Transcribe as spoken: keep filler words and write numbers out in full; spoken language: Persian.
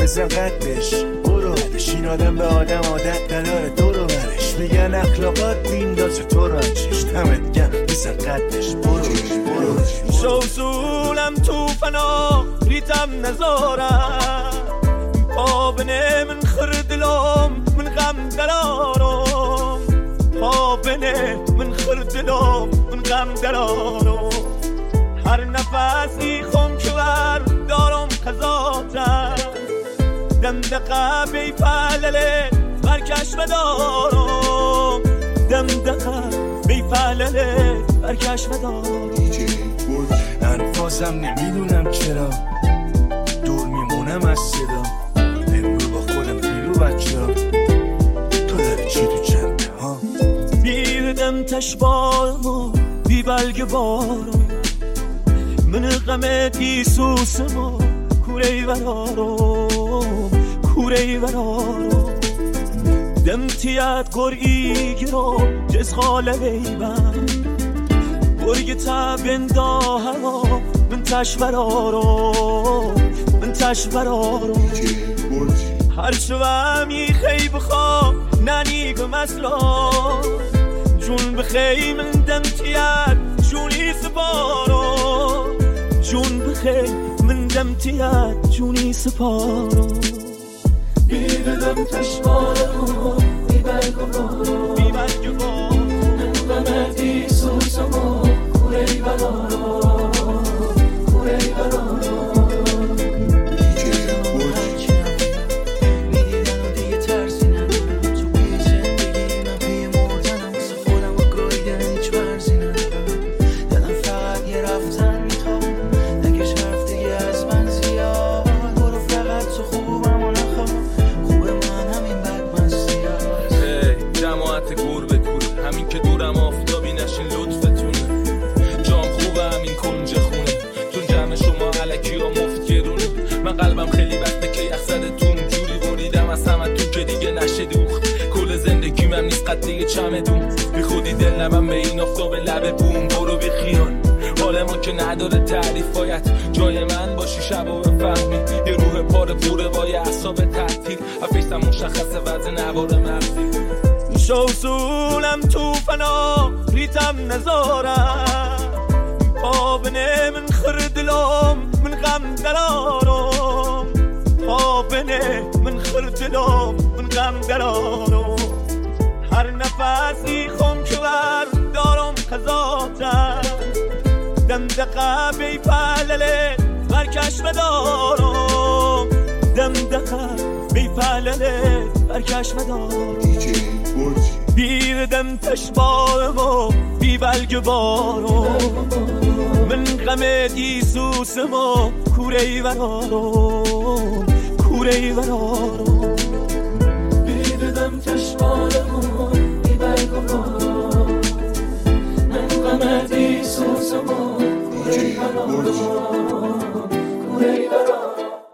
بزن قدش برو بعدش این آدم به آدم عادت نداره دورو برش میگن اخلاقات بیندازه تو رو چش دمت گم بزن قدش برو برو شوصولم تو فنا ریتم نزارم پابنه من خردلم من غم درارم پابنه من خردلم من غم درارم هر نفسی خم کور دارم قضاتم دمدقه بی پلله برکش بدارم دمدقه بی پلله برکش بدارم انفاسم نمیدونم چرا دور میمونم از صدا امرو با خودم پیرو بچه ها تو داری چی تو چنده ها بیردم تشبارمو بی بلگ بارم من غم دیسوسمو کوره ورارم کوره ورارم دمتیت قرئی گرم جز خاله بیبم برگ تبن داهرم من تشورارم من تشورارم هر شومی خی بخوام ننیگ مسلا جون بخی من دمتیت جونی سپارم جون بخی من دمتیت جونی سپارم بیردم تشوارم بی بلگ و بارم بی بلگ و بارم من غمتی سوسمو کوره برارم کوره برارم قلبم خیلی وقته که یخ زده توم جوری بریدم از همه تو که دیگه نشه دوخت کل زندگیم هم نیست قد دیگه چمدون بی خودی دل نمم به این افتاب لب بوم برو بی خیال حال ما که نداره تعریف باید جای من باشی شب و بفهمی یه روح پاره پوره با یه اعصاب تعطیل افیستم مشخصه وضع نوار مغزی شوصولم تو فنا ریتم نزارم پابنه من خردلم من غم درارم پابنه من خردلم من غم درارم هر نفسی خم کور دارم قضاتم دمدقه بی پلله برکش بدارم دمدقه بی پلله برکش بدارم بیردم تشبارم و بی بلگ بارم من غم دیسوسم و کوره ورارم کوره ورارم بیردم تشبارم